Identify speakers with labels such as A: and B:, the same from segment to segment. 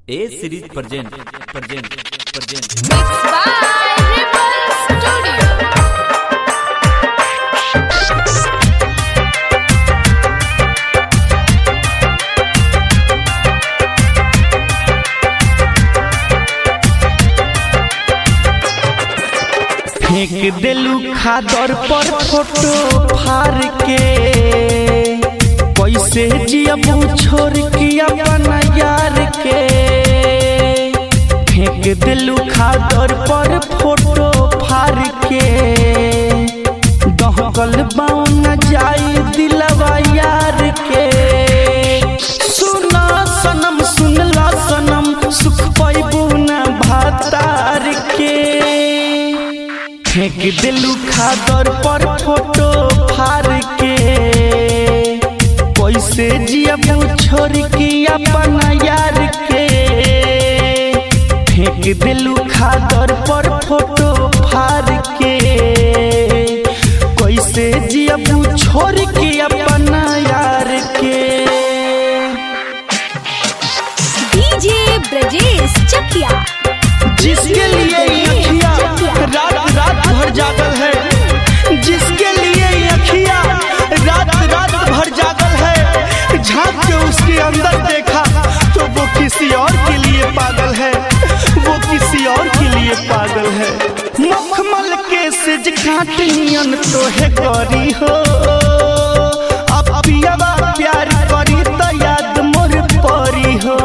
A: A series present
B: Mixed by Ripple Studio.
C: फेंक देलू खादर पर फोटो फार के कैसे जियबू छोड़ के अपना यार के। फेंक देलू खादर पर फोटो फार के दहकल बाऊ न जाई दिलवा यार के। सुना सनम सुनला सनम सुख पैबू न भातार के। फेंक दिलू खादर पर फोटो फार के कैसे जियबू छोड़ के अपना यार के। फेंक दिलू खादर पर फोटो फार के कैसे जियबू छोड़ के अपना यार के।
B: डीजे ब्रजेश चकिया
C: जिसके लिए अखियाँ रात रात भर जागल है, जिसके लिए अखियाँ रात भर जागल है। झांक के उसके अंदर देखा तो वो किसी और के लिए पागल है, वो किसी और के लिए पागल है। मखमल के सिज काटियन तो है गौरी हो, अब पियावा प्यार करी तो याद मोर परी हो।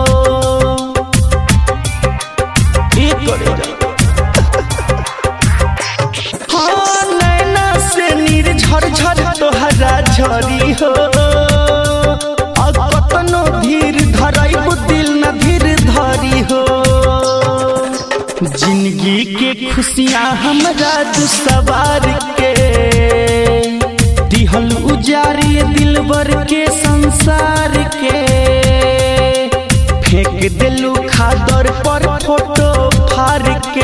C: हाँ नैना से नीर झर झर तोहरा झरी हो, कतनो धीर धरैबू दिल न धीर धरी हो। जिंदगी के खुशियाँ हमरा दुसवार के दिहल उजारी दिलबर के संसार के। फेंक दिलू खादर पर फोटो फार के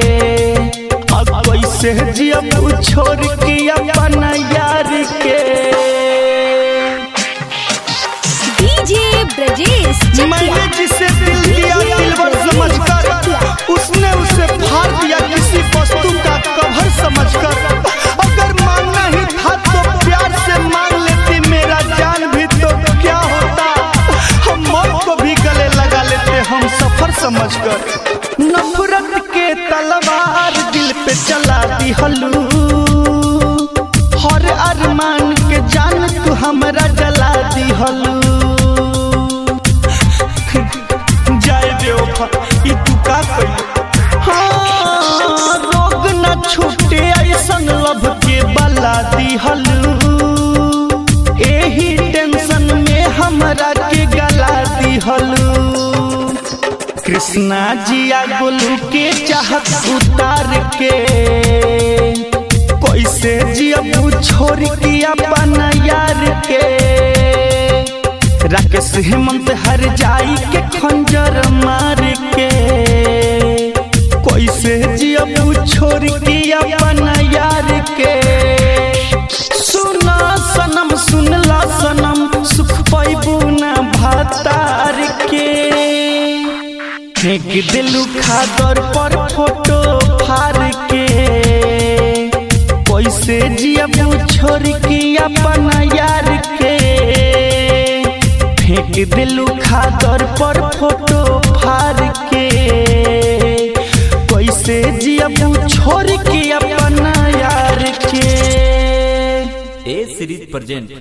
C: कैसे जियबू छोड़ के अपना यार के।
B: डीजे ब्रजेश चकिया
C: मैंने जिसे दिल दिया दिलबर समझकर उसने उसे फाड़ दिया किसी वस्तु का कवर समझकर। अगर मांगना ही था तो प्यार से मांग लेती मेरा जान भी तो क्या होता। हम मौत को भी गले लगा लेते हम सफर समझकर। नफरत के तलवार दिल पे चला दी हलू, हर अरमान के जान तू हमरा जला दी हलू। जाए बेवफा ई तू का कही। हाँ रोग न छूटे ऐसन लब के बला दी हलू। एही टेंशन में हमरा के गला दी हलू। कृष्णा जिया गोलू के चाहत उतार के कैसे जियबू छोड़ के अपना यार के। राकेश हेमंत हर जाई के खंजर मार के कैसे जियबू छोड़ के अपना यार के। सुना सनम सुनला सनम सुख पैबू न भातार के। फेंक दिलू खादर पर फोटो फार के कैसे जियबू छोड़ के अपना यार के। फेंक दिलू खादर पर फोटो फार के कैसे जियबू छोड़ के अपना यार के।
A: A series present